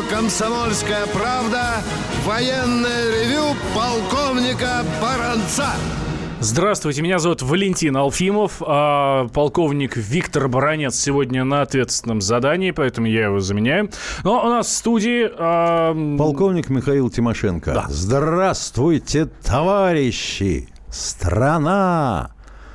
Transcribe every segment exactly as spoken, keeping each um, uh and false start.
«Комсомольская правда» военное ревю полковника Баранца. Здравствуйте, меня зовут Валентин Алфимов, а полковник Виктор Баранец сегодня на ответственном задании, поэтому я его заменяю. Но у нас в студии... А... Полковник Михаил Тимошенко. Да. Здравствуйте, товарищи! Страна,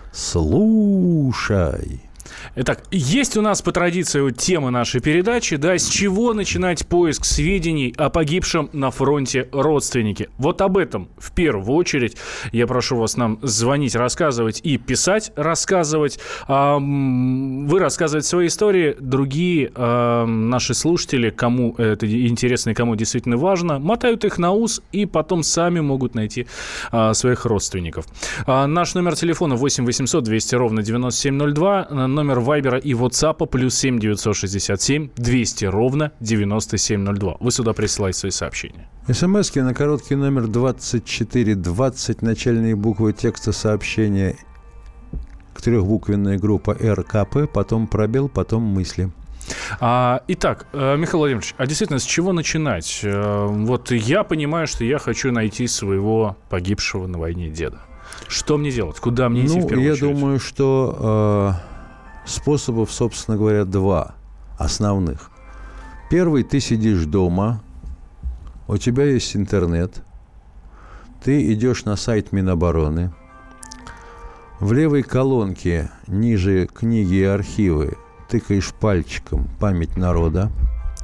слушай! Итак, есть у нас по традиции вот тема нашей передачи, да, с чего начинать поиск сведений о погибшем на фронте родственнике. Вот об этом в первую очередь я прошу вас нам звонить, рассказывать и писать, рассказывать. Вы рассказываете свои истории, другие наши слушатели, кому это интересно и кому действительно важно, мотают их на ус и потом сами могут найти своих родственников. Наш номер телефона восемь восемьсот двести ровно девяносто семь ноль два, номер Вайбера и Ватсапа плюс семь девятьсот шестьдесят семь двести ровно девяносто семь ноль два. Вы сюда присылайте свои сообщения. СМСки на короткий номер двадцать четыре двадцать, начальные буквы текста сообщения, трехбуквенная группа эр ка пэ, потом пробел, потом мысли. А, итак, Михаил Владимирович, а действительно, с чего начинать? Вот я понимаю, что я хочу найти своего погибшего на войне деда. Что мне делать? Куда мне идти ну, в первую я очередь? Я думаю, что... Э... Способов, собственно говоря, два основных. Первый, ты сидишь дома, у тебя есть интернет, ты идешь на сайт Минобороны, в левой колонке ниже книги и архивы тыкаешь пальчиком «Память народа»,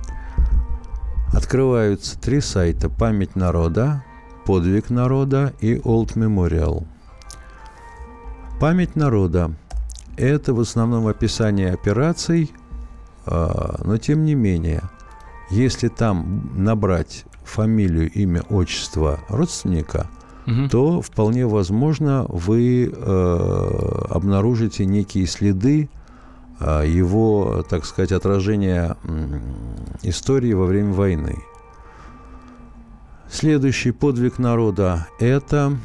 открываются три сайта: «Память народа», «Подвиг народа» и «Old Memorial». «Память народа» — это в основном описание операций, но тем не менее, если там набрать фамилию, имя, отчество родственника, угу. то вполне возможно вы обнаружите некие следы его, так сказать, отражения истории во время войны. Следующий подвиг народа – это...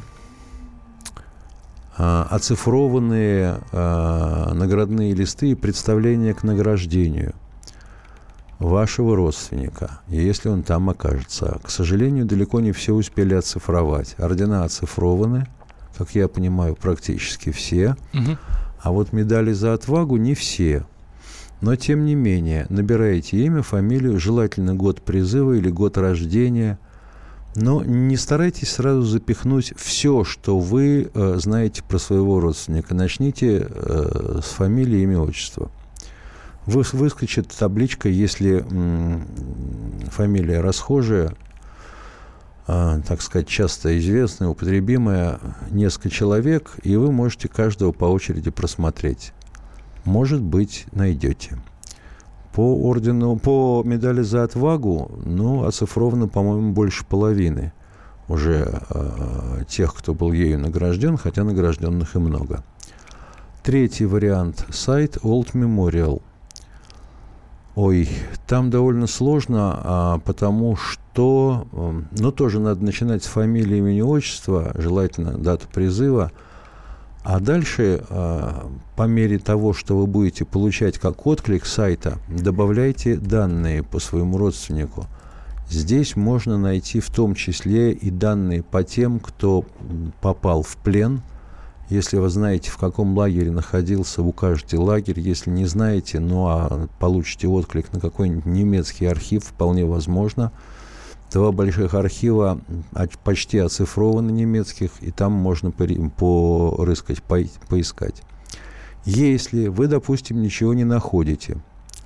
оцифрованные э, наградные листы и представления к награждению вашего родственника, если он там окажется. К сожалению, далеко не все успели оцифровать. Ордена оцифрованы, как я понимаю, практически все, угу. а вот медали за отвагу не все. Но, тем не менее, набирайте имя, фамилию, желательно год призыва или год рождения. Но не старайтесь сразу запихнуть все, что вы э, знаете про своего родственника. Начните э, с фамилии, имя, отчества. Вы, выскочит табличка, если м, фамилия расхожая, э, так сказать, часто известная, употребимая, несколько человек, и вы можете каждого по очереди просмотреть. Может быть, найдете. По ордену, по медали за отвагу, ну, оцифровано, по-моему, больше половины уже э, тех, кто был ею награжден, хотя награжденных и много. Третий вариант – сайт Old Memorial. Ой, там довольно сложно, а, потому что, э, ну, тоже надо начинать с фамилии, имени, отчества, желательно дату призыва. А дальше, по мере того, что вы будете получать как отклик сайта, добавляйте данные по своему родственнику. Здесь можно найти в том числе и данные по тем, кто попал в плен. Если вы знаете, в каком лагере находился, укажете лагерь. Если не знаете, ну а получите отклик на какой-нибудь немецкий архив, вполне возможно. Два больших архива почти оцифрованы немецких, и там можно порыскать, по, поискать. Если вы, допустим, ничего не находите,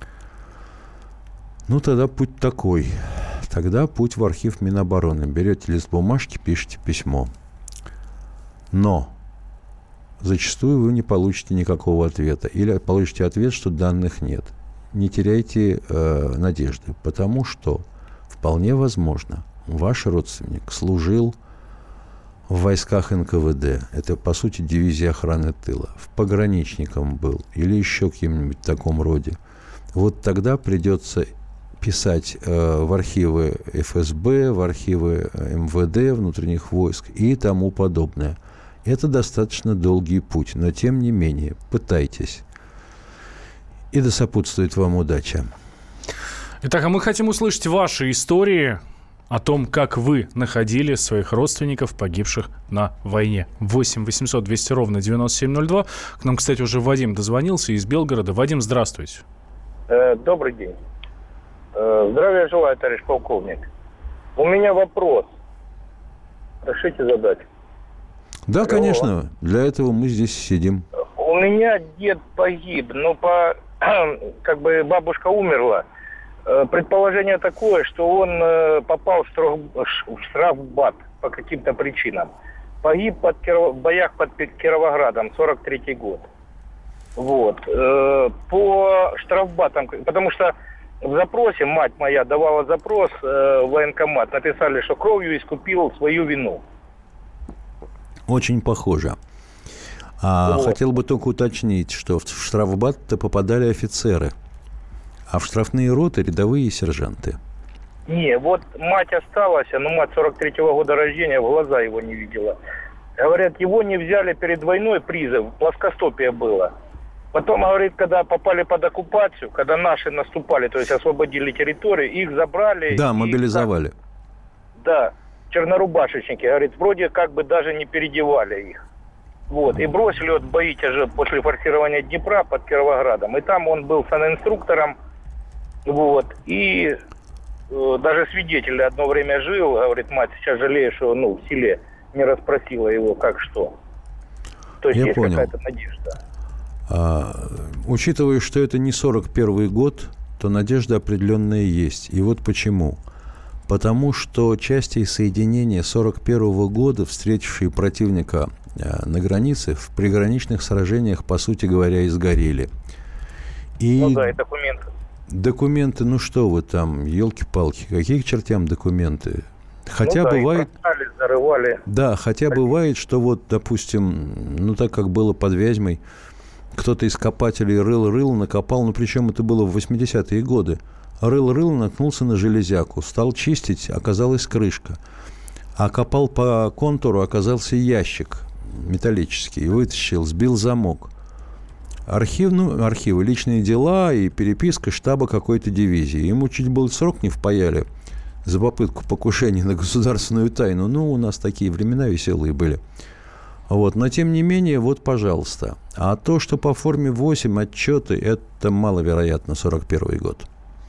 ну тогда путь такой. Тогда путь в архив Минобороны. Берете лист бумажки, пишете письмо. Но зачастую вы не получите никакого ответа. Или получите ответ, что данных нет. Не теряйте э, надежды, потому что вполне возможно, ваш родственник служил в войсках эн ка вэ дэ. Это, по сути, дивизия охраны тыла. В пограничником был или еще кем-нибудь в таком роде. Вот тогда придется писать э, в архивы эф эс бэ, в архивы эм вэ дэ, внутренних войск и тому подобное. Это достаточно долгий путь, но тем не менее, пытайтесь. И да сопутствует вам удача. Итак, а мы хотим услышать ваши истории о том, как вы находили своих родственников, погибших на войне. восемь восемьсот двести ровно девяносто семь ноль два. К нам, кстати, уже Вадим дозвонился из Белгорода. Вадим, здравствуйте. Добрый день. Здравия желаю, товарищ полковник. У меня вопрос. Разрешите задать? Да, Алло. Конечно. Для этого мы здесь сидим. У меня дед погиб, но по как бы бабушка умерла. Предположение такое, что он попал в, штраф, в штрафбат по каким-то причинам. Погиб под Киров... в боях под Кировоградом, сорок третий год. Вот. По штрафбатам, потому что в запросе мать моя давала запрос в военкомат, написали, что кровью искупил свою вину. Очень похоже. А вот. Хотел бы только уточнить, что в штрафбат-то попадали офицеры. А в штрафные роты рядовые и сержанты. Не, вот мать осталась, но мать сорок третьего года рождения, в глаза его не видела. Говорят, его не взяли перед войной, призыв, плоскостопие было. Потом, говорит, когда попали под оккупацию, когда наши наступали, то есть освободили территорию, их забрали. Да, и, мобилизовали. Да, чернорубашечники, говорит, вроде как бы даже не переодевали их. Вот, и бросили вот бои тяжело после форсирования Днепра под Кировоградом. И там он был санинструктором. Вот, и э, даже свидетель одно время жил, говорит, мать сейчас жалеет, что ну, в селе не расспросила его, как что. То есть Я есть понял. какая-то надежда. А, учитывая, что это не сорок первый год, то надежда определенная есть. И вот почему. Потому что части соединения сорок первого года, встретившие противника на границе, в приграничных сражениях, по сути говоря, и сгорели. И Ну да, и документы. Документы, ну что вы там, елки-палки, какие к чертям документы? Хотя ну, да, бывает... бросали, зарывали. Да, хотя бывает, что вот, допустим, ну так как было под Вязьмой, кто-то из копателей рыл-рыл, накопал, ну причем это было в восьмидесятые годы, рыл-рыл, наткнулся на железяку, стал чистить, оказалась крышка. А копал по контуру, оказался ящик металлический, вытащил, сбил замок. Архив, ну, архивы, личные дела и переписка штаба какой-то дивизии. Ему чуть было срок не впаяли за попытку покушения на государственную тайну. Ну, у нас такие времена веселые были. Вот. Но, тем не менее, вот, пожалуйста. А то, что по форме восемь отчеты, это маловероятно, сорок первый год.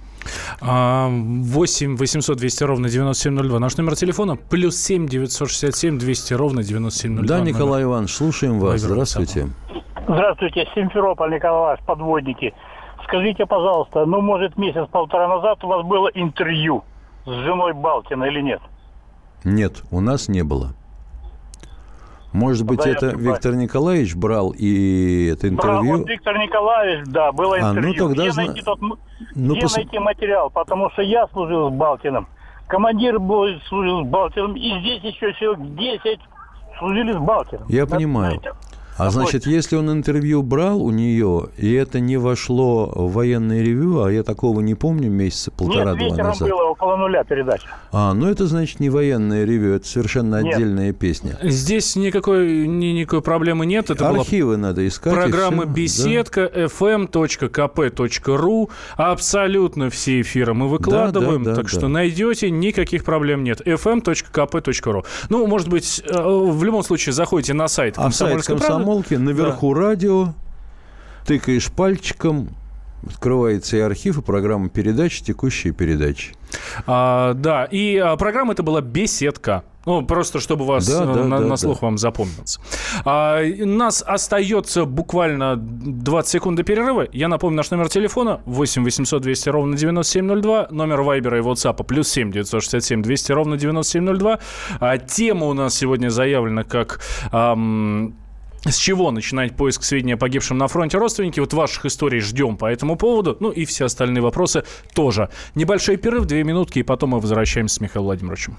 восемь восемьсот двести ровно девяносто семь ноль два. Наш номер телефона плюс семь девятьсот шестьдесят семь двести ровно девяносто семь ноль два. Да, Николай Иванович, слушаем вас. Здравствуйте. Здравствуйте, Симферополь, Николай Иванович, подводники. Скажите, пожалуйста, ну, может, месяц-полтора назад у вас было интервью с женой Балкина или нет? Нет, у нас не было. Может быть, Тогда это Виктор Николаевич брал и это интервью? Брал, вот Виктор Николаевич, да, было а, интервью. Ну, тогда где зна... найти, тот... ну, где пос... найти материал? Потому что я служил с Балкиным, командир был, служил с Балкиным, и здесь еще человек десять служили с Балкиным. Я это, понимаю. Знаете, А значит, если он интервью брал у нее, и это не вошло в военное ревью, а я такого не помню месяца полтора-два назад. Нет, было около нуля передача. А, ну это значит не военное ревью, это совершенно нет. отдельная песня. Здесь никакой, ни, никакой проблемы нет. Это архивы надо искать. Программа «Беседка», да. эф эм точка ка пэ точка ру. Абсолютно все эфиры мы выкладываем, да, да, да, так да. что найдете, никаких проблем нет. эф эм точка ка пэ точка ру. Ну, может быть, в любом случае заходите на сайт «Комсомольской правды». Наверху да. радио, тыкаешь пальчиком, открывается и архив, и программа передач, текущие передачи. А, да, и а, программа это была «Беседка». Ну, просто чтобы вас да, да, на, да, на слух да. вам запомнился. А, у нас остается буквально двадцать секунд до перерыва. Я напомню, наш номер телефона восемь восемьсот двести ровно девяносто семь ноль два. Номер Вайбера и Ватсапа плюс семь девятьсот шестьдесят семь двести ровно девяносто семь ноль два. А, тема у нас сегодня заявлена как... Ам, с чего начинать поиск сведений о погибшем на фронте родственники? Вот ваших историй ждем по этому поводу. Ну и все остальные вопросы тоже. Небольшой перерыв, две минутки, и потом мы возвращаемся с Михаилом Владимировичем.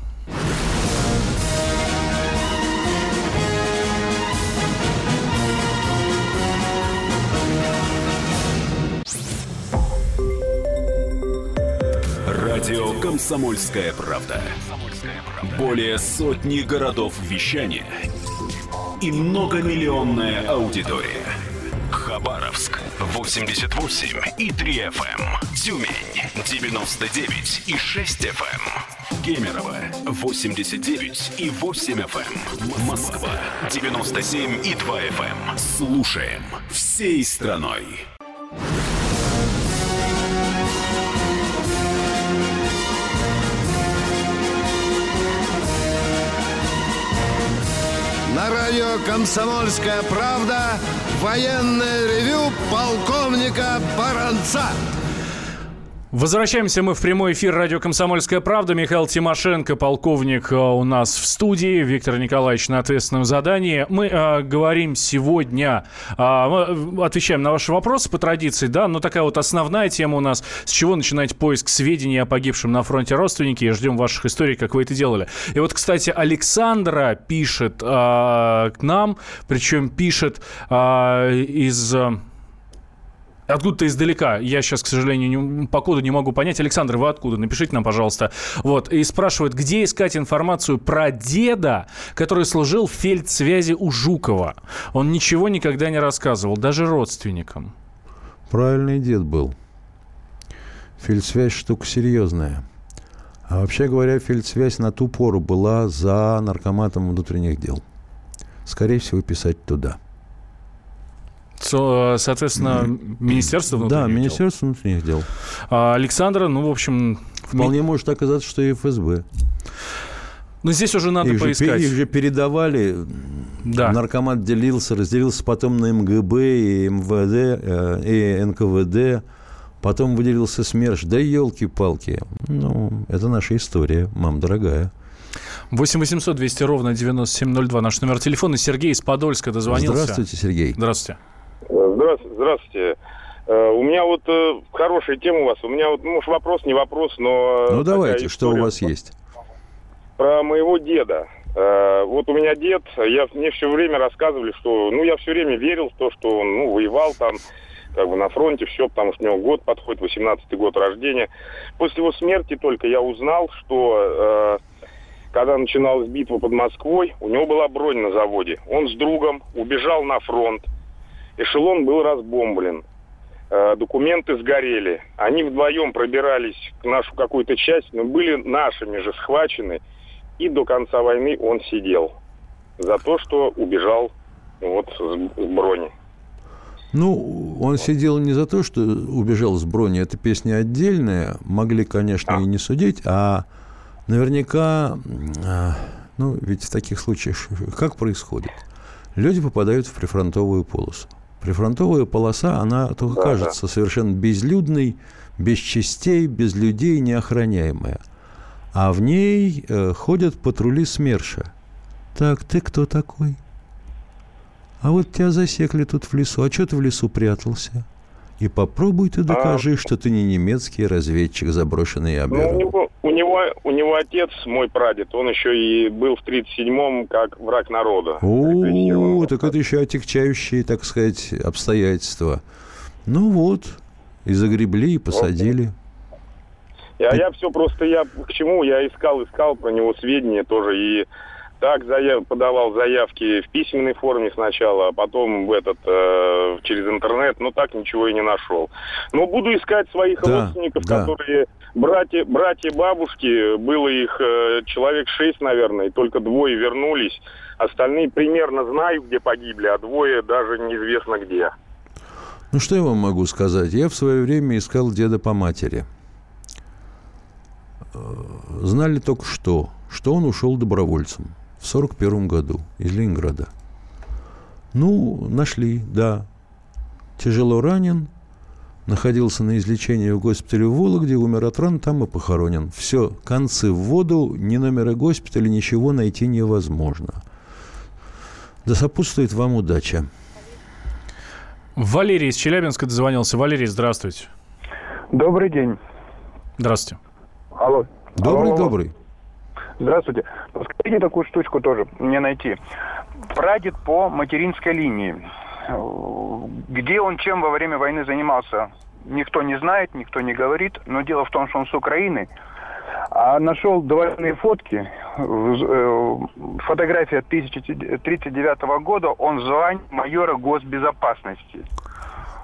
Радио «Комсомольская правда». Более сотни городов вещания и многомиллионная аудитория. Хабаровск восемьдесят восемь и три эф эм. Тюмень девяносто девять и шесть эф эм. Кемерово восемьдесят девять и восемь эф эм. Москва девяносто семь и два эф эм. Слушаем всей страной. На радио «Комсомольская правда» военное ревю полковника Баранца. Возвращаемся мы в прямой эфир радио «Комсомольская правда». Михаил Тимошенко, полковник, у нас в студии. Виктор Николаевич на ответственном задании. Мы э, говорим сегодня, э, мы отвечаем на ваши вопросы по традиции, да, но такая вот основная тема у нас, с чего начинать поиск сведений о погибшем на фронте родственнике, и ждем ваших историй, как вы это делали. И вот, кстати, Александра пишет э, к нам, причем пишет э, из... Откуда-то издалека. Я сейчас, к сожалению, не, по коду не могу понять. Александр, вы откуда? Напишите нам, пожалуйста. Вот. И спрашивают, где искать информацию про деда, который служил в фельдсвязи у Жукова. Он ничего никогда не рассказывал, даже родственникам. Правильный дед был. Фельдсвязь штука серьезная. А вообще говоря, фельдсвязь на ту пору была за наркоматом внутренних дел. Скорее всего, писать туда. Соответственно, Министерство внутренних да, дел. Да, Министерство внутренних дел. А Александра, ну, в общем... Вполне ми... может оказаться, что и эф эс бэ. Но здесь уже надо их поискать. Же, их же передавали. Да. Наркомат делился, разделился потом на эм гэ бэ и эм вэ дэ, э, и эн ка вэ дэ. Потом выделился СМЕРШ. Да елки-палки. Ну, это наша история, мам дорогая. восемь восемьсот двести ровно девяносто семь ноль два. Наш номер телефона. Сергей из Подольска дозвонился. Здравствуйте, Сергей. Здравствуйте. Здравствуйте. Здравствуйте. У меня вот хорошая тема у вас. У меня вот, может, вопрос, не вопрос, но... Ну, давайте, что у вас есть? Про моего деда. Вот у меня дед, я, мне все время рассказывали, что... Ну, я все время верил в то, что он, ну, воевал там, как бы на фронте, все, потому что у него год подходит, восемнадцатый год рождения. После его смерти только я узнал, что... Когда начиналась битва под Москвой, у него была бронь на заводе. Он с другом убежал на фронт. Эшелон был разбомблен. Э, документы сгорели. Они вдвоем пробирались в нашу какую-то часть, но были нашими же схвачены. И до конца войны он сидел. За то, что убежал вот с, с брони. Ну, он сидел не за то, что убежал с брони. Эта песня отдельная. Могли, конечно, а. и не судить, а... Наверняка, ну, ведь в таких случаях как происходит? Люди попадают в прифронтовую полосу. Прифронтовая полоса, она только да, кажется да. совершенно безлюдной, без частей, без людей, неохраняемая. А в ней э, ходят патрули СМЕРШа. Так, ты кто такой? А вот тебя засекли тут в лесу. А что ты в лесу прятался? И попробуй ты докажи, а... что ты не немецкий разведчик, заброшенный и обернут. Ну, у него, у него, у него отец, мой прадед, он еще и был в тридцать седьмом как враг народа. О, так это еще отягчающие, так сказать, обстоятельства. Ну вот, и загребли, и посадили. А я все просто, я к чему, я искал, искал про него сведения тоже, и так заяв, подавал заявки в письменной форме сначала, а потом в этот, э, через интернет, но так ничего и не нашел. Но буду искать своих да, родственников, да. которые, братья, братья, бабушки, было их э, человек шесть, наверное, и только двое вернулись. Остальные примерно знаю, где погибли, а двое даже неизвестно где. Ну, что я вам могу сказать? Я в свое время искал деда по матери. Знали только что, что он ушел добровольцем в сорок первом году из Ленинграда. Ну, нашли, да. Тяжело ранен, находился на излечении в госпитале в Вологде, умер от ран, там и похоронен. Все, концы в воду, ни номера госпиталя, ничего найти невозможно. Да сопутствует вам удача. Валерий из Челябинска дозвонился. Валерий, здравствуйте. Добрый день. Здравствуйте. Алло. Добрый, алло, добрый. Алло. Здравствуйте. Скажите такую штучку тоже мне найти. Прадед по материнской линии. Где он чем во время войны занимался, никто не знает, никто не говорит. Но дело в том, что он с Украины. А нашел довоенные фотки. Фотография тысяча девятьсот тридцать девятого года. Он в звании майора госбезопасности.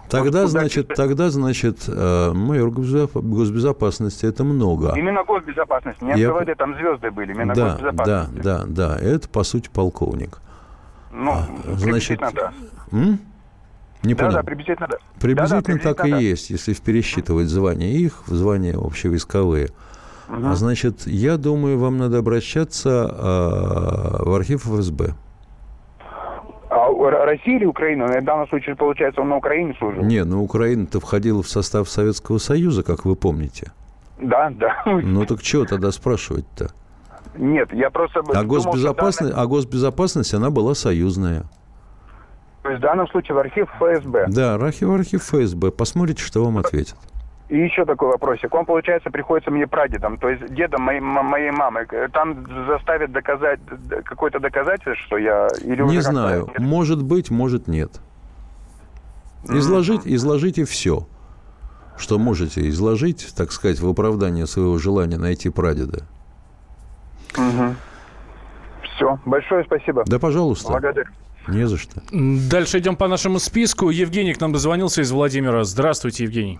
Тогда, Вот значит, куда- тогда, значит, э, майор госбезопа- госбезопасности – это много. Именно госбезопасность, не Я- эн ка вэ дэ, там звезды были, именно Да, да, госбезопасность. да, да. Это, по сути, полковник. Ну, А, значит, приблизительно да. М? Не Да, понял. да, приблизительно да. Приблизительно Да, да, так и приблизительно да. есть, если пересчитывать звания их в звания общевойсковые. Мгм. А значит, я думаю, вам надо обращаться э, в архив эф эс бэ. А у Р- Россия или Украина? В данном случае, получается, он на Украине служил? Не, ну Украина-то входила в состав Советского Союза, как вы помните. Да, да. Ну так чего тогда спрашивать-то? Нет, я просто... А думал, что госбезопасность, данное- а госбезопасность, она была союзная. То есть в данном случае в архив эф эс бэ. Да, архив, архив эф эс бэ. Посмотрите, что вам ответят. И еще такой вопросик. Он, получается, приходится мне прадедом, то есть дедом моей, м- моей мамы. Там заставят доказать д- какое-то доказательство, что я... Или уже Не как-то- знаю. Может быть, может нет. Изложить, изложите все, что можете изложить, так сказать, в оправдание своего желания найти прадеда. Все. Большое спасибо. Да, пожалуйста. Благодарю. Не за что. Дальше идем по нашему списку. Евгений к нам дозвонился из Владимира. Здравствуйте, Евгений.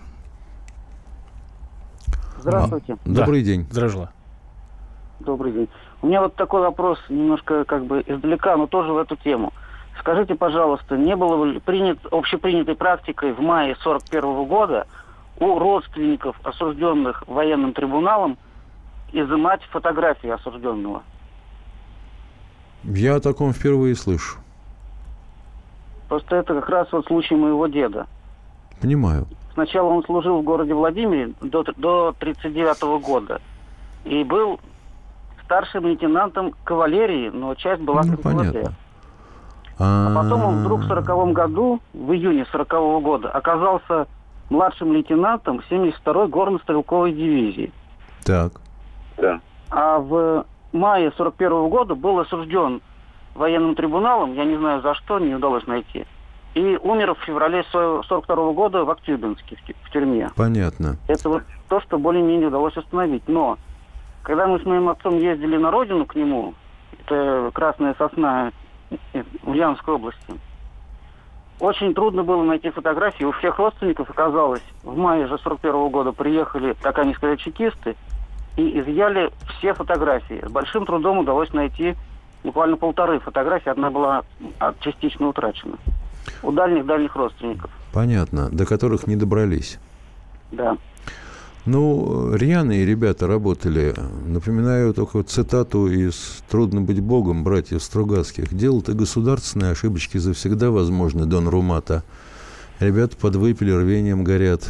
Здравствуйте. Добрый Да. день. Здравствуйте. Добрый день. У меня вот такой вопрос, немножко как бы издалека, но тоже в эту тему. Скажите, пожалуйста, не было ли принят, общепринятой практикой в мае сорок первого года у родственников осужденных военным трибуналом изымать фотографии осужденного? Я о таком впервые слышу. Просто это как раз вот случай моего деда. Понимаю. Сначала он служил в городе Владимире до, до тридцать девятого года. И был старшим лейтенантом кавалерии, но часть была Ну, в эн ка вэ дэ. понятно. А потом он вдруг в сороковом году, в июне сорокового года, оказался младшим лейтенантом семьдесят второй горно-стрелковой дивизии. Так. А в мае сорок первого года был осужден военным трибуналом, я не знаю за что, не удалось найти. И умер в феврале сорок второго года в Актюбинске, в, тю- в тюрьме. Понятно. Это вот то, что более-менее удалось установить. Но когда мы с моим отцом ездили на родину к нему, это Красная Сосна в Ульяновской области, очень трудно было найти фотографии. У всех родственников оказалось, в мае же сорок первого года приехали, так они сказали, чекисты, и изъяли все фотографии. С большим трудом удалось найти буквально полторы фотографии. Одна была а, частично утрачена. У дальних-дальних родственников. Понятно. До которых не добрались. Да. Ну, рьяные ребята работали. Напоминаю только цитату из «Трудно быть Богом» братьев Стругацких. «Дело-то государственные, ошибочки завсегда возможны, Дон Румата. Ребята подвыпили, рвением горят».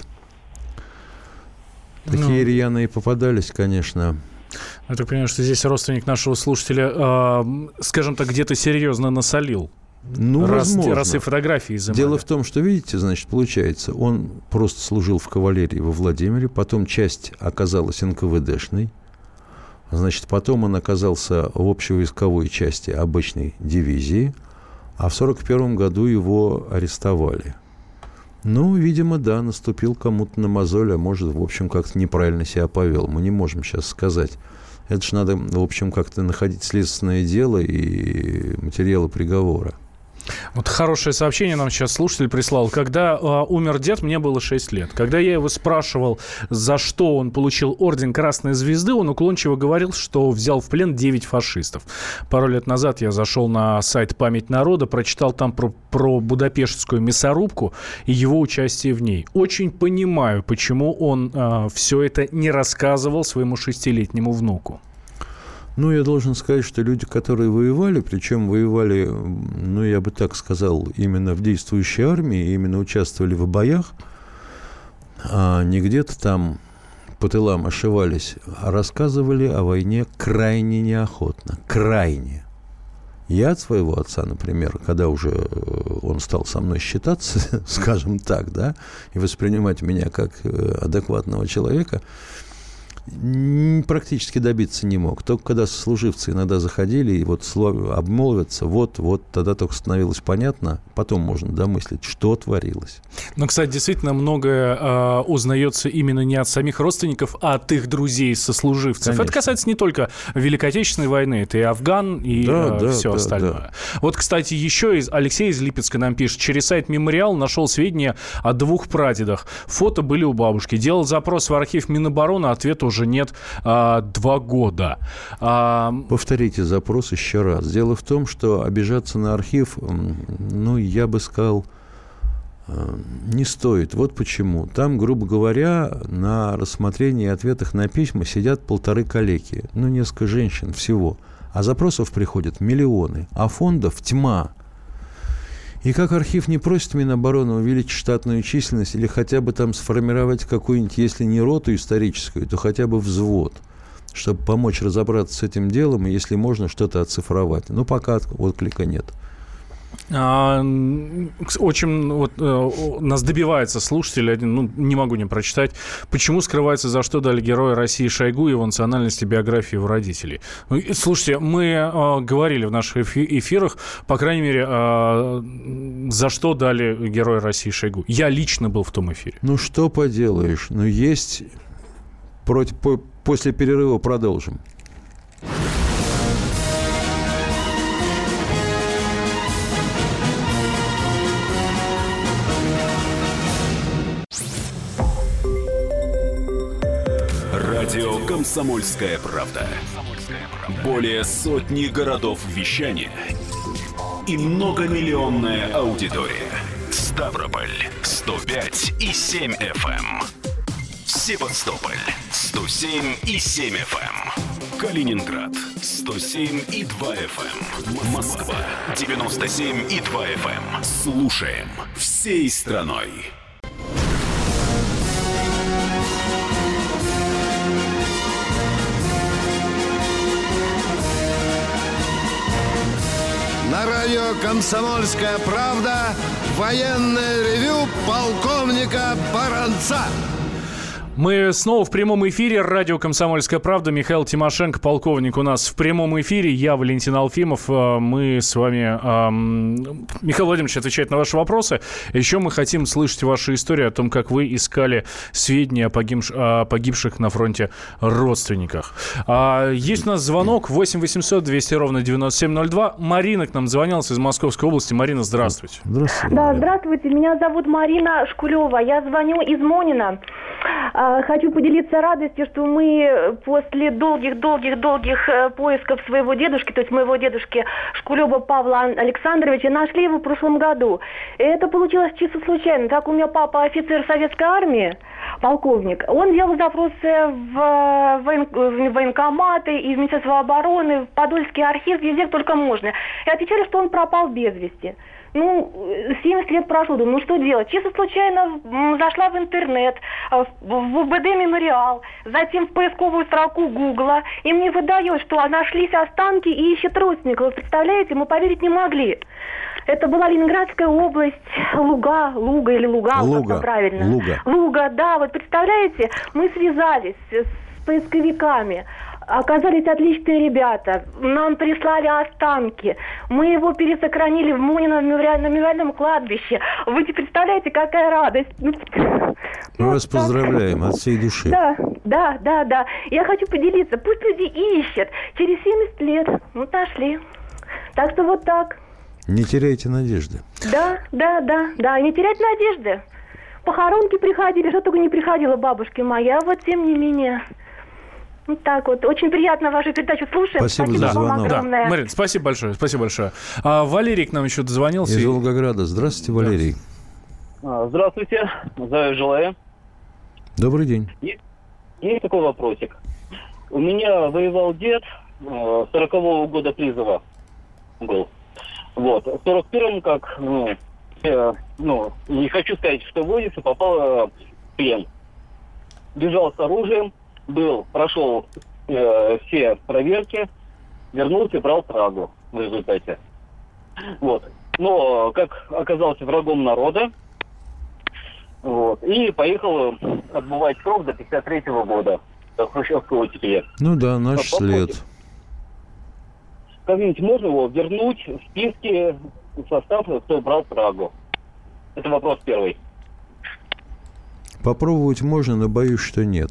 Такие Ну. рьяные попадались, конечно. Я так понимаю, что здесь родственник нашего слушателя, э, скажем так, где-то серьезно насолил. Ну, раз, возможно. раз и фотографии изымали. Дело в том, что, видите, значит, получается, он просто служил в кавалерии во Владимире, потом часть оказалась эн ка вэ дэшной, значит, потом он оказался в общевойсковой части обычной дивизии, а в сорок первом году его арестовали. Ну, видимо, да, наступил кому-то на мозоль, а может, в общем, как-то неправильно себя повел. Мы не можем сейчас сказать. Это же надо, в общем, как-то находить следственное дело и материалы приговора. Вот хорошее сообщение нам сейчас слушатель прислал. Когда э, умер дед, мне было шесть лет. Когда я его спрашивал, за что он получил орден Красной Звезды, он уклончиво говорил, что взял в плен девять фашистов. Пару лет назад я зашел на сайт «Память народа», прочитал там про, про Будапештскую мясорубку и его участие в ней. Очень понимаю, почему он э, все это не рассказывал своему шестилетнему внуку. Ну, я должен сказать, что люди, которые воевали, причем воевали, ну, я бы так сказал, именно в действующей армии, именно участвовали в боях, а не где-то там по тылам ошивались, а рассказывали о войне крайне неохотно. Крайне. Я от своего отца, например, когда уже он стал со мной считаться, скажем так, да, и воспринимать меня как адекватного человека, практически добиться не мог. Только когда сослуживцы иногда заходили и вот обмолвятся, вот, вот, тогда только становилось понятно, потом можно домыслить, что творилось. Но, кстати, действительно многое э, узнается именно не от самих родственников, а от их друзей-сослуживцев. Конечно. Это касается не только Великой Отечественной войны, это и Афган, и да, э, да, все да, остальное. Да. Вот, кстати, еще из Алексей из Липецка нам пишет, через сайт «Мемориал» нашел сведения о двух прадедах. Фото были у бабушки. Делал запрос в архив Минобороны, ответа уже нет а, два года. А... Повторите запрос еще раз. Дело в том, что обижаться на архив, ну, я бы сказал, не стоит. Вот почему. Там, грубо говоря, на рассмотрении и ответах на письма сидят полторы калеки. Ну, несколько женщин всего. А запросов приходят миллионы. А фондов тьма. И как архив не просит Минобороны увеличить штатную численность или хотя бы там сформировать какую-нибудь, если не роту историческую, то хотя бы взвод, чтобы помочь разобраться с этим делом и, если можно, что-то оцифровать. Но пока отклика нет. А, очень вот, э, нас добивается слушатель один, ну, не могу не прочитать, почему скрывается, за что дали Героя России Шойгу и его национальности, биографии его родителей. Ну, слушайте, мы э, говорили в наших эфирах, по крайней мере, э, за что дали Героя России Шойгу. Я лично был в том эфире. Ну, что поделаешь, ну, есть... Против... После перерыва продолжим. Радио «Комсомольская правда». Более сотни городов вещания и многомиллионная аудитория. Ставрополь сто пять и семь эф эм. Севастополь сто семь и семь эф эм. Калининград сто семь и два эф эм. Москва девяносто семь и два эф эм. Слушаем всей страной. На радио «Комсомольская правда» военное ревю полковника Баранца. Мы снова в прямом эфире. Радио «Комсомольская правда». Михаил Тимошенко, полковник, у нас в прямом эфире. Я Валентин Алфимов. Мы с вами... Эм, Михаил Владимирович отвечает на ваши вопросы. Еще мы хотим слышать ваши истории о том, как вы искали сведения о, погибш... о погибших на фронте родственниках. А, есть у нас звонок восемь восемьсот двести ровно девяносто семь ноль два. Марина к нам звонилась из Московской области. Марина, здравствуйте. Здравствуйте. Да, здравствуйте. Меня зовут Марина Шкулева. Я звоню из Монина. Хочу поделиться радостью, что мы после долгих-долгих-долгих поисков своего дедушки, то есть моего дедушки Шкулева Павла Александровича, нашли его в прошлом году. И это получилось чисто случайно. Так у меня папа офицер советской армии, полковник. Он делал запросы в, воен... в военкоматы, и в Министерство обороны, в Подольский архив, везде только можно. И отвечали, что он пропал без вести. Ну, семьдесят лет прошло, думаю, ну что делать? Чисто случайно зашла в интернет, в УБД «Мемориал», затем в поисковую строку Гугла, и мне выдает, что нашлись останки и ищет родственников. Представляете, мы поверить не могли. Это была Ленинградская область, Луга, Луга или Луга, Луга, как правильно. Луга. Луга, да, вот представляете, мы связались с поисковиками. Оказались отличные ребята. Нам прислали останки. Мы его пересохранили в Монино на мемориальном кладбище. Вы не представляете, какая радость. Мы вас поздравляем от всей души. Да, да, да, да. Я хочу поделиться. Пусть люди ищут. Через семьдесят лет. Ну, нашли. Так что вот так. Не теряйте надежды. Да, да, да, да. Не терять надежды. Похоронки приходили, что только не приходила бабушки моя. Вот тем не менее... Вот так вот. Очень приятно вашу передачу слушаем. Спасибо, спасибо за звонок. Да. Марин, спасибо большое. Спасибо большое. А, Валерий к нам еще дозвонился. Из Волгограда. Здравствуйте, Валерий. Здравствуйте. Здравия желаю. Добрый день. Есть, есть такой вопросик. У меня воевал дед, сорокового года призыва был. Вот. В сорок первом, как, ну, я, ну, не хочу сказать, что вылез и попал в плен. Бежал с оружием. Был, прошел э, все проверки, вернулся и брал Прагу в результате. Вот. Но, как оказался врагом народа, вот, и поехал отбывать срок до пятьдесят третьего года. хрущевской оттепели. Ну да, наш а, след. Как-нибудь можно его вернуть в списке в состав, кто брал Прагу? Это вопрос первый. Попробовать можно, но боюсь, что нет.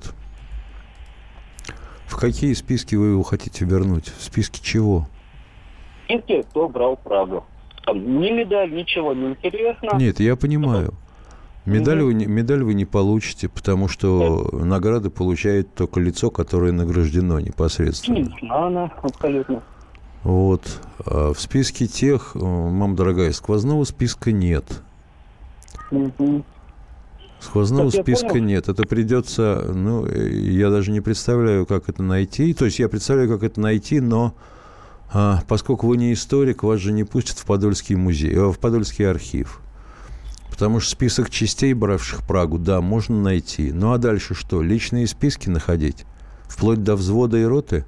В какие списки вы его хотите вернуть? В списке чего? В списке, кто брал Прагу. Там ни медаль, ничего не интересно. Нет, я понимаю. Медаль, вы, не, медаль вы не получите, потому что да. награды получает только лицо, которое награждено непосредственно. Она, абсолютно. Вот. А в списке тех, мама дорогая, сквозного списка нет. Угу. Сквозного так списка нет. Это придется, ну, я даже не представляю, как это найти. То есть я представляю, как это найти, но а, поскольку вы не историк, вас же не пустят в Подольский музей, в Подольский архив. Потому что список частей, бравших Прагу, да, можно найти. Ну, а дальше что? Личные списки находить? Вплоть до взвода и роты?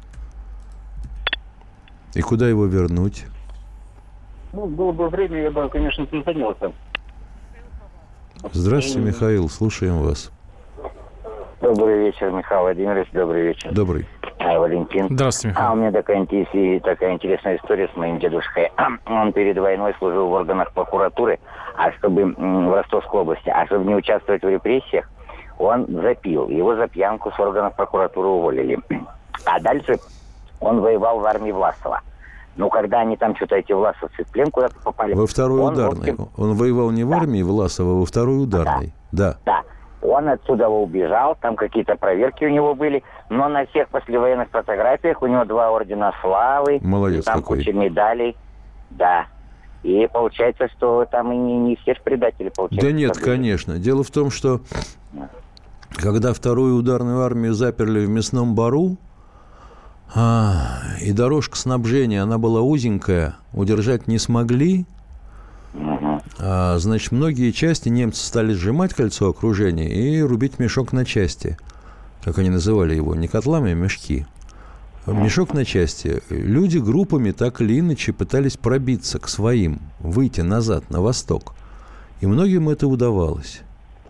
И куда его вернуть? Ну, было бы время, я бы, конечно, занялся. Здравствуйте, Михаил, слушаем вас. Добрый вечер, Михаил Владимирович, добрый вечер. Добрый. А, Валентин. Здравствуйте, Михаил. А у меня такая, такая интересная история с моим дедушкой. Он перед войной служил в органах прокуратуры, а чтобы в Ростовской области, а чтобы не участвовать в репрессиях, он запил. Его за пьянку с органов прокуратуры уволили. А дальше он воевал в армии Власова. Ну, когда они там что-то, эти власовцы, в плен куда-то попали... Во второй он, ударной. В общем... Он воевал не в армии да. Власова, а во второй ударной. Да. Да. да. Он отсюда убежал, там какие-то проверки у него были, но на всех послевоенных фотографиях у него два ордена славы. Молодец там какой. Куча медалей. Да. И получается, что там и не, не все же предатели получаются. Да нет, конечно. Дело в том, что когда вторую ударную армию заперли в мясном бару, а, и дорожка снабжения, она была узенькая, удержать не смогли. Угу. А, значит, многие части немцы стали сжимать кольцо окружения и рубить мешок на части. Как они называли его, не котлами, а мешки. Мешок на части. Люди группами так или иначе пытались пробиться к своим, выйти назад, на восток. И многим это удавалось.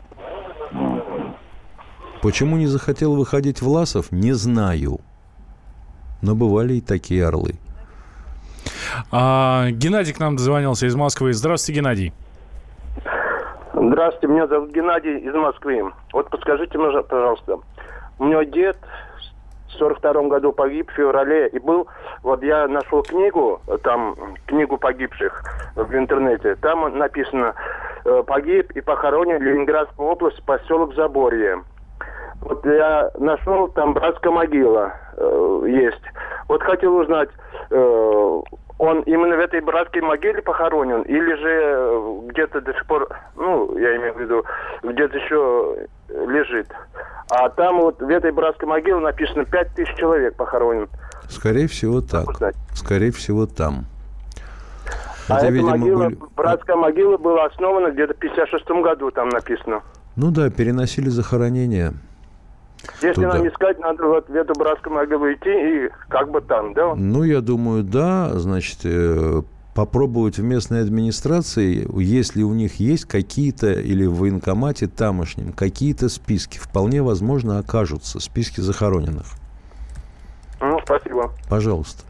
Почему не захотел выходить Власов, не знаю. Но бывали и такие орлы. А, Геннадий к нам дозвонился из Москвы. Здравствуйте, Геннадий. Здравствуйте, меня зовут Геннадий из Москвы. Вот подскажите, пожалуйста, у меня дед в сорок втором году погиб в феврале, и был, вот я нашел книгу, там, книгу погибших в интернете, там написано, погиб и похоронен в Ленинградской области, поселок Заборье. Вот я нашел, там братская могила э, есть. Вот хотел узнать, э, он именно в этой братской могиле похоронен, или же где-то до сих пор, ну, я имею в виду, где-то еще лежит. А там вот в этой братской могиле написано пять тысяч человек похоронен. Скорее всего, так. Скорее всего, там. А Хотя, эта видимо, могила, были... братская могила была основана где-то в пятьдесят шестом году, там написано. Ну да, переносили захоронение. Если туда. Нам искать, надо вот в эту братскую могилу идти и как бы там, да? Ну, я думаю, да. Значит, э, попробовать в местной администрации, если у них есть какие-то, или в военкомате тамошнем, какие-то списки, вполне возможно, окажутся списки захороненных. Ну, спасибо. Пожалуйста.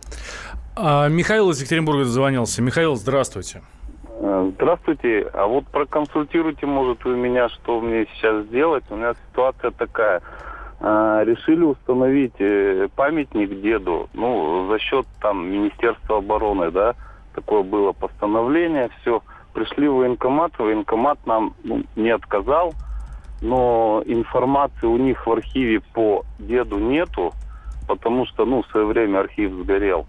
А, Михаил из Екатеринбурга дозвонился. Михаил, здравствуйте. Здравствуйте. А вот проконсультируйте, может, вы меня, что мне сейчас сделать. У меня ситуация такая. Решили установить памятник деду, ну, за счет там Министерства обороны, да, такое было постановление, все. Пришли в военкомат, военкомат нам ну, не отказал, но информации у них в архиве по деду нету, потому что, ну, в свое время архив сгорел.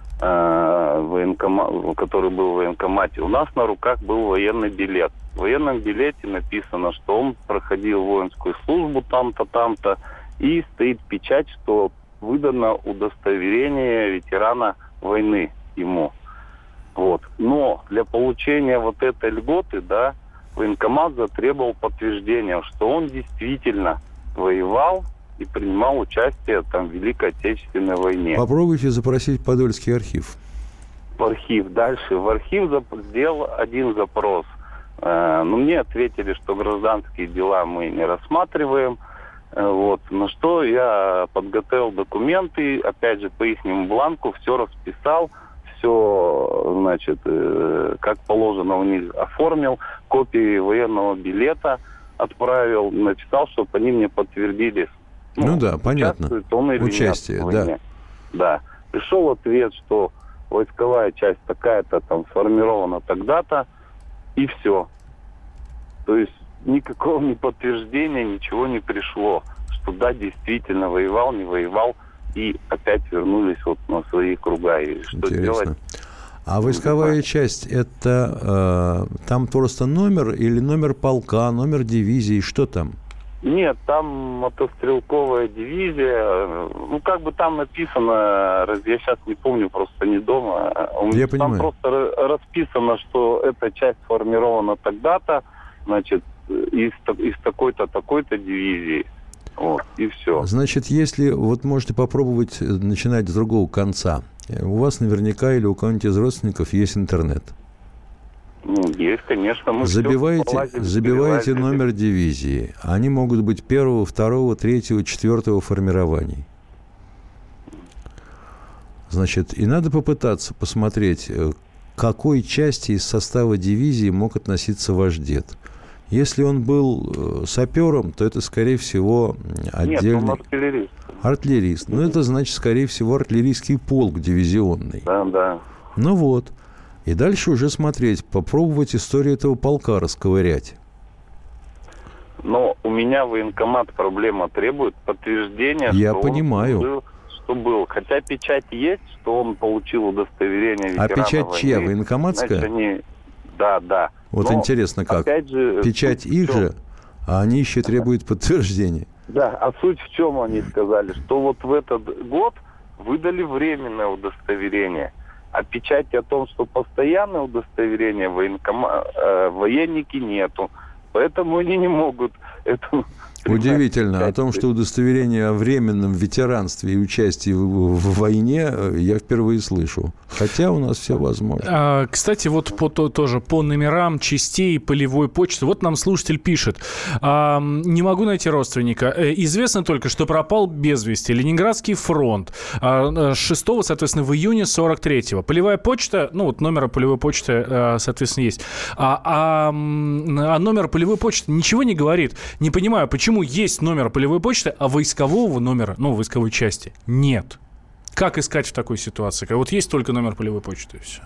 Военкомат, который был в военкомате. У нас на руках был военный билет. В военном билете написано, что он проходил воинскую службу там-то, там-то, и стоит печать, что выдано удостоверение ветерана войны ему. Вот. Но для получения вот этой льготы, да, военкомат затребовал подтверждение, что он действительно воевал и принимал участие там, в Великой Отечественной войне. Попробуйте запросить Подольский архив. В архив. Дальше. В архив сделал один запрос. Э, ну, мне ответили, что гражданские дела мы не рассматриваем. Вот. На что я подготовил документы, опять же, по ихнему бланку, все расписал, все, значит, э, как положено у них оформил, копии военного билета отправил, написал, чтобы они мне подтвердили. Ну, ну да, понятно. Он или Участие, нет, да. Да. Пришел ответ, что войсковая часть такая-то там сформирована тогда-то, и все. То есть никакого ни подтверждения, ничего не пришло, что да, действительно воевал, не воевал, и опять вернулись вот на свои круга. И что Интересно. делать? А войсковая часть, это э, там просто номер или номер полка, номер дивизии, что там? Нет, там мотострелковая дивизия, ну как бы там написано, я сейчас не помню, просто не дома. Я там понимаю. просто расписано, что эта часть сформирована тогда-то, значит, из, из такой-то, такой-то дивизии. Вот, и все. Значит, если... Вот можете попробовать начинать с другого конца. У вас наверняка или у кого-нибудь из родственников есть интернет. Ну, есть, конечно. Мы забиваете полазили, забиваете номер дивизии. Они могут быть первого, второго, третьего, четвертого формирований. Значит, и надо попытаться посмотреть, к какой части из состава дивизии мог относиться ваш дед. Если он был сапером, то это, скорее всего, отдельный... Нет, он артиллерист. Артиллерист. Ну, это значит, скорее всего, артиллерийский полк дивизионный. Да, да. Ну вот. И дальше уже смотреть, попробовать историю этого полка расковырять. Но у меня военкомат проблема требует подтверждения, Я что понимаю. он был, что был. Хотя печать есть, что он получил удостоверение ветерана А печать войны. чья? Военкоматская? Значит, они... Да, да. Вот Но, интересно как. Опять же, печать их чем? же, а они еще требуют подтверждения. Да, а суть в чем они сказали? Что вот в этот год выдали временное удостоверение. А печати о том, что постоянное удостоверение военкома... э, военники нету. Поэтому они не могут эту... Удивительно. О том, что удостоверение о временном ветеранстве и участии в, в войне, я впервые слышу. Хотя у нас все возможно. А, кстати, вот по, то, тоже по номерам частей полевой почты. Вот нам слушатель пишет. А, не могу найти родственника. Известно только, что пропал без вести Ленинградский фронт. А, шестого, соответственно, в июне сорок третьего. Полевая почта, ну вот номера полевой почты, соответственно, есть. А, а, а номер полевой почты ничего не говорит. Не понимаю, почему есть номер полевой почты, а войскового номера, ну, войсковой части, нет. Как искать в такой ситуации? Как вот есть только номер полевой почты, и все.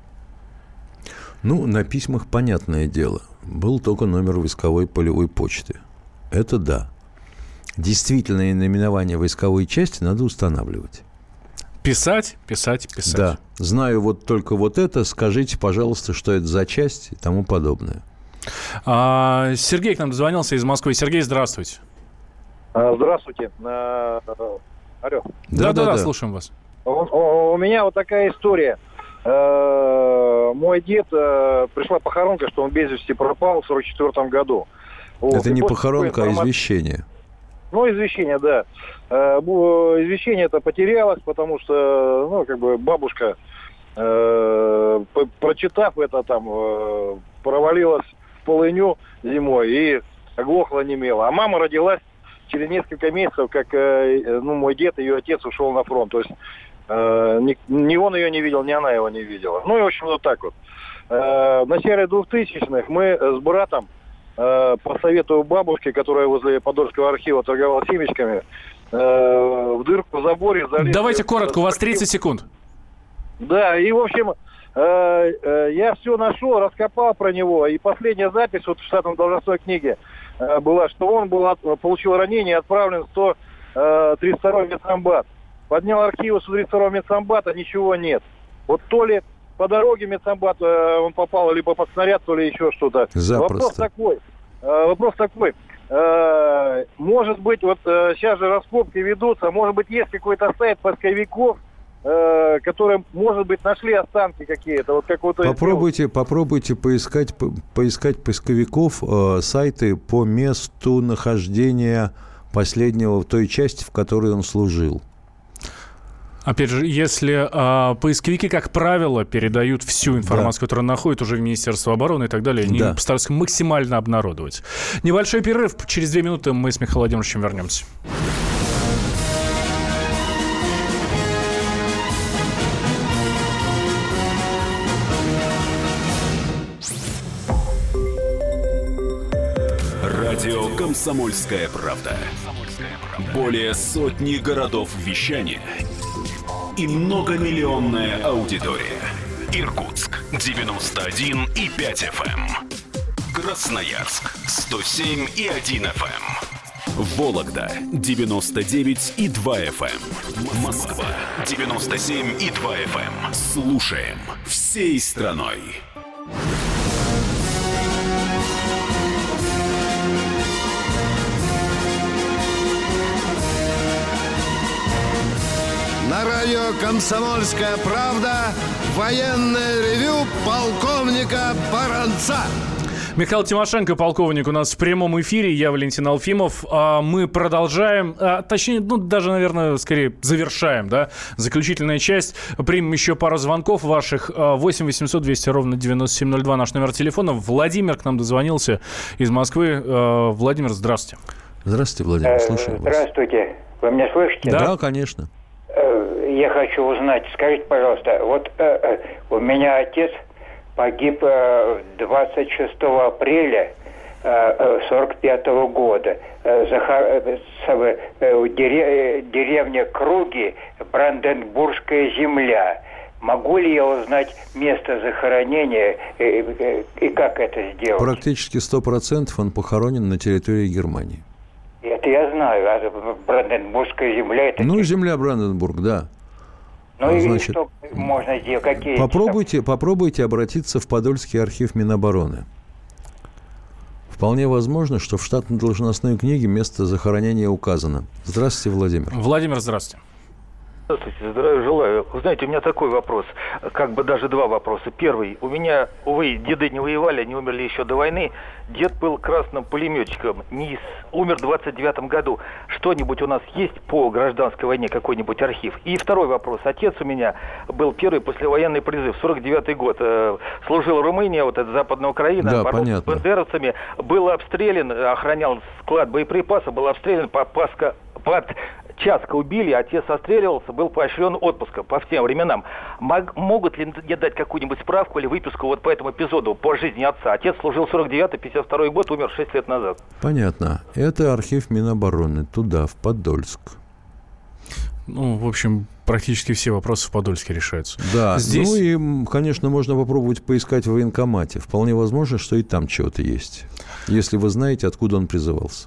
Ну, на письмах понятное дело. Был только номер войсковой полевой почты. Это да. Действительное наименование войсковой части надо устанавливать. Писать, писать, писать. Да. Знаю вот только вот это. Скажите, пожалуйста, что это за часть и тому подобное. А, Сергей к нам дозвонился из Москвы. Сергей, здравствуйте. Здравствуйте. Алло. Да-да-да, слушаем вас. У, у, у меня вот такая история. Мой дед, пришла похоронка, что он без вести пропал в сорок четвёртом году. Вот. Это И не после похоронка, информации... а извещение. Ну, извещение, да. Извещение это потерялось, потому что, ну, как бы бабушка, прочитав это, там, провалилась в полыню зимой и оглохла, немела. А мама родилась через несколько месяцев, как, ну, мой дед, ее отец ушел на фронт. То есть ни, ни он ее не видел, ни она его не видела. Ну, и, в общем, вот так вот. В начале двухтысячных мы с братом по совету бабушки, которая возле Подольского архива торговала семечками, в дырку в заборе залезли. Давайте коротко, у вас тридцать секунд. Да, и, в общем, я все нашел, раскопал про него, и последняя запись вот в штатной должностной книге была, что он был, получил ранение и отправлен в сто тридцать второй медсанбат. Поднял архивы сто тридцать второго медсанбата, ничего нет. Вот то ли по дороге медсанбат он попал, либо под снаряд, то ли еще что-то. Запросто. Вопрос такой. Вопрос такой. Может быть, вот сейчас же раскопки ведутся, может быть, есть какой-то сайт поисковиков, которые, может быть, нашли останки какие-то. Вот как вот попробуйте, попробуйте поискать, по, поискать поисковиков э, сайты по месту нахождения последнего в той части, в которой он служил. Опять же, если э, поисковики, как правило, передают всю информацию, да. которую находят уже в Министерство обороны и так далее, они да. постараются максимально обнародовать. Небольшой перерыв. Через две минуты мы с Михаилом Владимировичем вернемся. Радио «Комсомольская правда». Более сотни городов вещания и многомиллионная аудитория. Иркутск девяносто один и пять эф эм, Красноярск сто семь и один эф эм, Вологда девяносто девять и два эф эм, Москва девяносто семь и два эф эм. Слушаем всей страной. На радио «Комсомольская правда» военное ревю полковника Баранца. Михаил Тимошенко, полковник, у нас в прямом эфире. Я Валентин Алфимов. Мы продолжаем, а, точнее, ну, даже, наверное, скорее завершаем, да, заключительная часть. Примем еще пару звонков ваших. восемь восемьсот двести ровно девяносто семь ноль два наш номер телефона. Владимир к нам дозвонился из Москвы. Владимир, здравствуйте. Здравствуйте, Владимир, слушаю вас. Здравствуйте. Вы меня слышите? Да, да, конечно. Я хочу узнать, скажите, пожалуйста, вот э, э, у меня отец погиб э, двадцать шестого апреля э, сорок пятого года э, захор... э, э, дере... деревня Круги, Бранденбургская земля. Могу ли я узнать место захоронения и, и, и как это сделать? Практически сто процентов он похоронен на территории Германии. Это я знаю, а Бранденбургская земля... Это... Ну, земля Бранденбург, да. Ну и Значит, что можно сделать? Какие попробуйте, попробуйте обратиться в Подольский архив Минобороны. Вполне возможно, что в штатно-должностной книге место захоронения указано. Здравствуйте, Владимир. Владимир, здравствуйте. Здравствуйте, здравия желаю. Вы знаете, у меня такой вопрос, как бы даже два вопроса. Первый, у меня, увы, деды не воевали, они умерли еще до войны. Дед был красным пулеметчиком, НИС, умер в двадцать девятом году. Что-нибудь у нас есть по гражданской войне, какой-нибудь архив? И второй вопрос. Отец у меня был первый послевоенный призыв, сорок девятый год. Э, служил в Румынии, вот это Западная Украина, да, боролся с бандеровцами. Был обстрелян, охранял склад боеприпасов, был обстрелян по Паска, под... Часка убили, отец отстреливался, был поощрен отпуском по всем временам. Мог, могут ли мне дать какую-нибудь справку или выписку вот по этому эпизоду, по жизни отца? Отец служил сорок девятый пятьдесят второй год, умер шесть лет назад. Понятно. Это архив Минобороны, туда, в Подольск. Ну, в общем, практически все вопросы в Подольске решаются. Да, Здесь... ну и, конечно, можно попробовать поискать в военкомате. Вполне возможно, что и там чего-то есть, если вы знаете, откуда он призывался.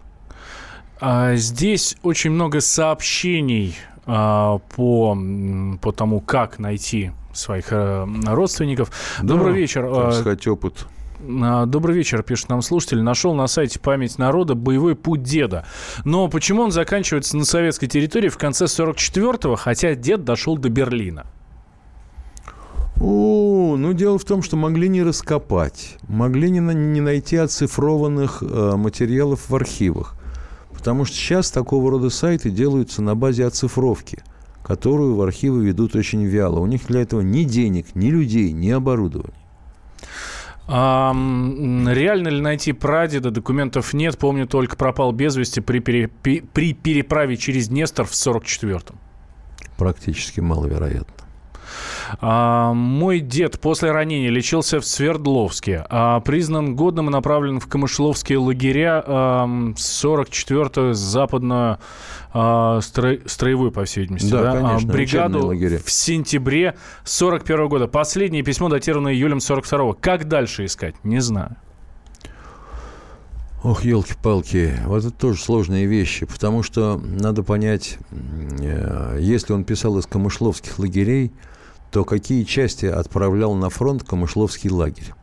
Здесь очень много сообщений а, по, по тому, как найти своих а, родственников. Да, Добрый вечер. Так сказать, опыт. Добрый вечер, пишет нам слушатель. Нашел на сайте «Память народа» боевой путь деда. Но почему он заканчивается на советской территории в конце сорок четвёртого, хотя дед дошел до Берлина? О, ну дело в том, что могли не раскопать, могли не, не найти оцифрованных э, материалов в архивах. Потому что сейчас такого рода сайты делаются на базе оцифровки, которую в архивы ведут очень вяло. У них для этого ни денег, ни людей, ни оборудования. А, реально ли найти прадеда? Документов нет. Помню, только пропал без вести при, пере, при переправе через Днестр в сорок четвёртом. Практически маловероятно. А, мой дед после ранения лечился в Свердловске, а, признан годным и направлен в камышловские лагеря а, сорок четвёртую западную а, стро, строевую, по всей видимости, да, да? конечно, а, бригаду в сентябре сорок первого года. Последнее письмо датировано июлем сорок второго. Как дальше искать? Не знаю. Ох, елки-палки, вот это тоже сложные вещи, потому что надо понять, если он писал из камышловских лагерей, то какие части отправлял на фронт камышловский лагерь?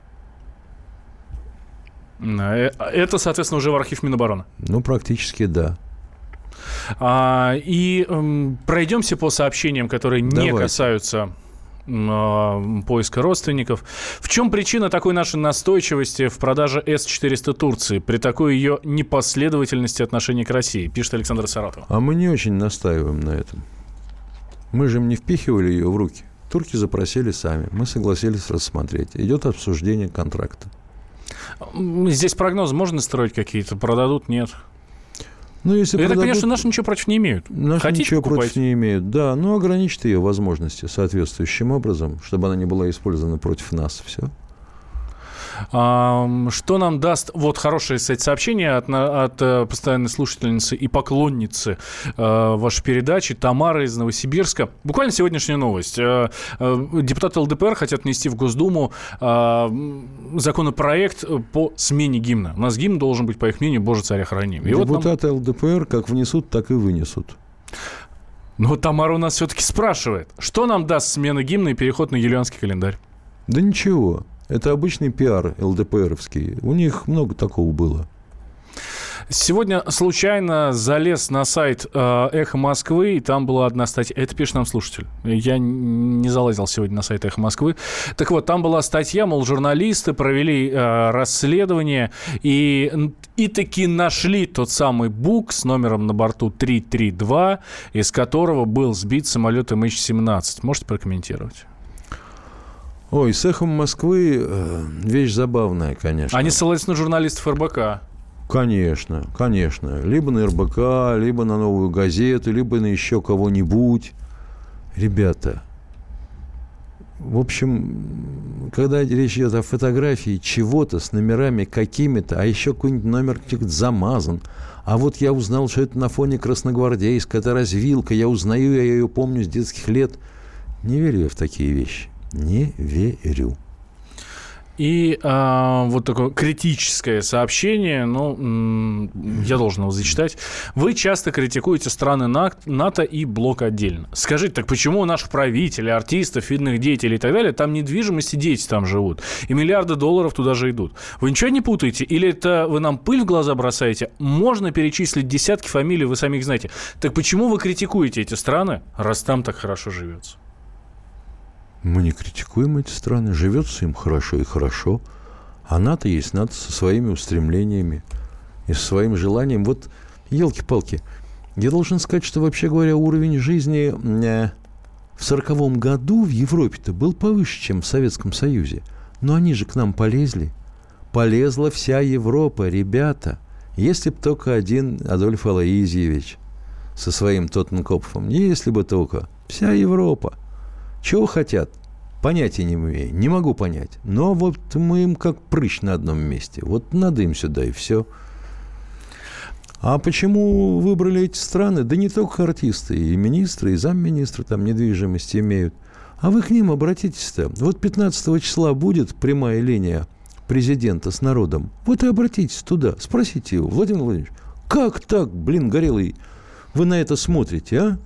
Это, соответственно, уже в архив Минобороны. Ну, практически, да. А, и эм, пройдемся по сообщениям, которые Давайте. не касаются поиска родственников. В чем причина такой нашей настойчивости в продаже эс четыреста Турции при такой ее непоследовательности отношения к России, пишет Александр Саратов. А мы не очень настаиваем на этом. Мы же им не впихивали ее в руки. Турки запросили сами. Мы согласились рассмотреть. Идет обсуждение контракта. Здесь прогнозы можно строить какие-то? Продадут? Нет. Ну, если Я продадут, так понимаю, что наши ничего против не имеют. Наши Хотите, ничего покупайте. против не имеют. Да, но ограничить ее возможности соответствующим образом, чтобы она не была использована против нас. Все. А, что нам даст... Вот хорошее, кстати, сообщение от, от, от постоянной слушательницы и поклонницы э, вашей передачи Тамары из Новосибирска. Буквально сегодняшняя новость. Э, э, депутаты ЛДПР хотят внести в Госдуму э, законопроект по смене гимна. У нас гимн должен быть, по их мнению, «Боже, царя храни». И Депутаты вот нам... ЛДПР как внесут, так и вынесут. Но Тамара у нас все-таки спрашивает, что нам даст смена гимна и переход на юлианский календарь? Да ничего. Это обычный пиар ЛДПРовский. У них много такого было. Сегодня случайно залез на сайт э, «Эхо Москвы», и там была одна статья. Это пишет нам слушатель. Я не залазил сегодня на сайт «Эхо Москвы». Так вот, там была статья, мол, журналисты провели э, расследование и, и таки нашли тот самый бук с номером на борту три три два, из которого был сбит самолет эм эйч семнадцать. Можете прокомментировать? Ой, с «Эхом Москвы» э, вещь забавная, конечно. Они ссылаются на журналистов эр бэ ка. Конечно, конечно. Либо на эр бэ ка, либо на «Новую газету», либо на еще кого-нибудь. Ребята, в общем, когда речь идет о фотографии чего-то с номерами какими-то, а еще какой-нибудь номер замазан, а вот я узнал, что это на фоне Красногвардейска, это развилка, я узнаю, я ее помню с детских лет. Не верю я в такие вещи. Не верю. И а, вот такое критическое сообщение, ну, м- я должен его зачитать. Вы часто критикуете страны НАТО и блок отдельно. Скажите, так почему у наших правителей, артистов, видных деятелей и так далее, там недвижимость и дети там живут, и миллиарды долларов туда же идут? Вы ничего не путаете? Или это вы нам пыль в глаза бросаете? Можно перечислить десятки фамилий, вы сами их знаете. Так почему вы критикуете эти страны, раз там так хорошо живется? Мы не критикуем эти страны. Живется им хорошо и хорошо. А НАТО есть НАТО со своими устремлениями и со своим желанием. Вот, елки-палки, я должен сказать, что, вообще говоря, уровень жизни э, в сороковом году в Европе-то был повыше, чем в Советском Союзе. Но они же к нам полезли. Полезла вся Европа, ребята. Если бы только один Адольф Алоизьевич со своим Тоттенкопфом. Если бы только. Вся Европа. Чего хотят? Понятия не имею. Не могу понять. Но вот мы им как прыщ на одном месте. Вот надо им сюда, и все. А почему выбрали эти страны? Да не только артисты. И министры, и замминистры там недвижимости имеют. А вы к ним обратитесь-то. Вот пятнадцатого числа будет прямая линия президента с народом. Вот и обратитесь туда. Спросите его. Владимир Владимирович, как так, блин, горелый, вы на это смотрите, а?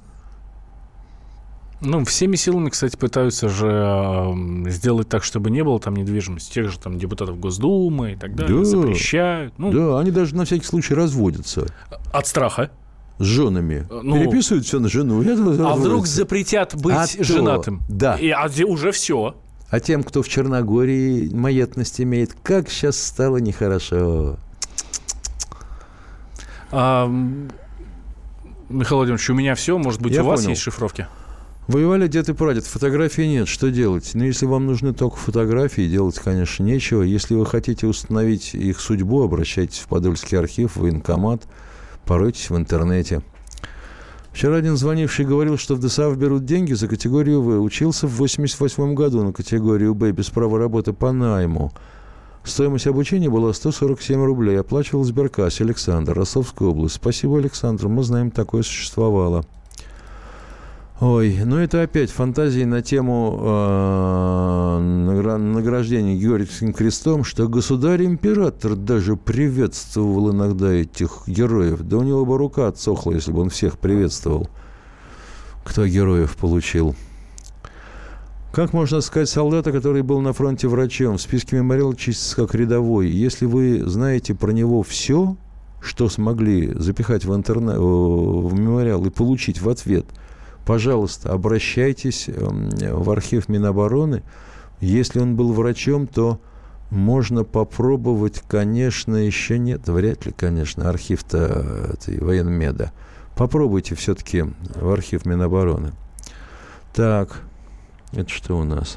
Ну, всеми силами, кстати, пытаются же э, сделать так, чтобы не было там недвижимости. Тех же там депутатов Госдумы и так далее. Да, запрещают. Ну, да, они даже на всякий случай разводятся. От страха. С женами. Ну, переписывают все на жену. А вдруг запретят быть а женатым? То, да. И, а уже все. А тем, кто в Черногории маетность имеет, как сейчас стало нехорошо. А, Михаил Владимирович, у меня все. Может быть, Я у вас понял. Есть шифровки? Воевали дед и прадед. Фотографий нет. Что делать? Ну, если вам нужны только фотографии, делать, конечно, нечего. Если вы хотите установить их судьбу, обращайтесь в Подольский архив, в военкомат, поройтесь в интернете. Вчера один звонивший говорил, что в ДСАФ берут деньги за категорию В. Учился в восемьдесят восьмом году на категорию Б без права работы по найму. Стоимость обучения была сто сорок семь рублей. Оплачивал сберкассе. Александр, Ростовская область. Спасибо, Александр. Мы знаем, такое существовало. Ой, ну это опять фантазии на тему э, награждения Георгиевским крестом, что государь-император даже приветствовал иногда этих героев. Да у него бы рука отсохла, если бы он всех приветствовал, кто героев получил. Как можно сказать солдата, который был на фронте врачом, в списке мемориала числится как рядовой? Если вы знаете про него все, что смогли запихать в, интернет, в мемориал и получить в ответ, пожалуйста, обращайтесь в архив Минобороны. Если он был врачом, то можно попробовать, конечно, еще нет, вряд ли, конечно, архив-то этой военмеда. Попробуйте все-таки в архив Минобороны. Так, это что у нас?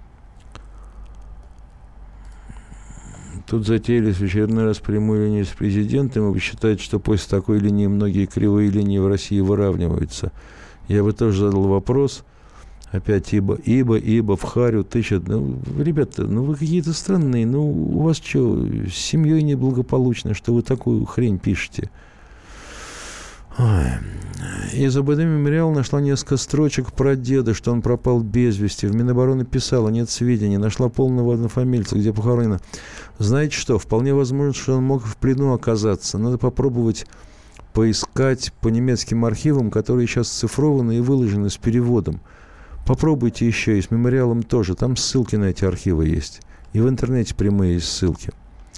Тут затеялись в очередной раз прямую линию с президентом, и вы считаете, что после такой линии многие кривые линии в России выравниваются. Я бы тоже задал вопрос. Опять ибо, ибо, ибо, в харю тычат. Ну, ребята, ну вы какие-то странные. Ну, у вас что, с семьей неблагополучно, что вы такую хрень пишете? Ой. Из об этом мемориала нашла несколько строчек про деда, что он пропал без вести. В Минобороны писала, нет сведений. Нашла полного однофамильца, где похоронено. Знаете что, вполне возможно, что он мог в плену оказаться. Надо попробовать поискать по немецким архивам, которые сейчас цифрованы и выложены с переводом. Попробуйте еще, и с мемориалом тоже. Там ссылки на эти архивы есть. И в интернете прямые есть ссылки.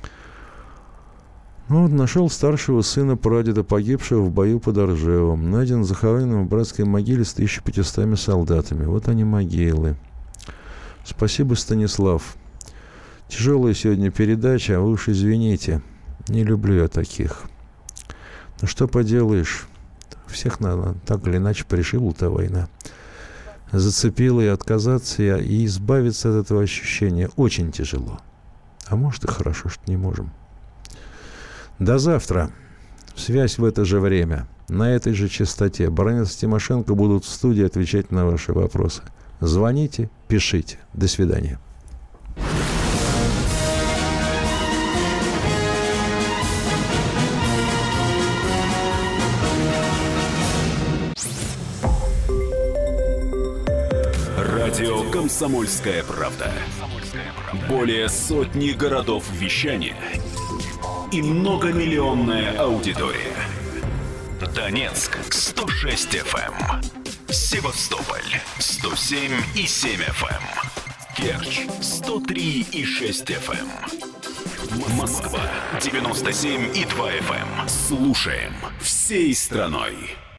Ну, вот нашел старшего сына прадеда, погибшего в бою под Оржевом. Найден захороненным в братской могиле с тысяча пятьюстами солдатами. Вот они могилы. Спасибо, Станислав. Тяжелая сегодня передача, а вы уж извините. Не люблю я таких. Ну, что поделаешь. Всех надо так или иначе пришибла-то война. Зацепила, и отказаться, и избавиться от этого ощущения очень тяжело. А может, и хорошо, что не можем. До завтра. Связь в это же время. На этой же частоте. Баранец и Тимошенко будут в студии отвечать на ваши вопросы. Звоните, пишите. До свидания. Радио «Комсомольская правда». Более сотни городов вещания и многомиллионная аудитория. Донецк сто шесть эф эм, Севастополь сто семь и семь эф эм, Керчь сто три и шесть эф эм, Москва девяносто семь и два эф эм. Слушаем всей страной.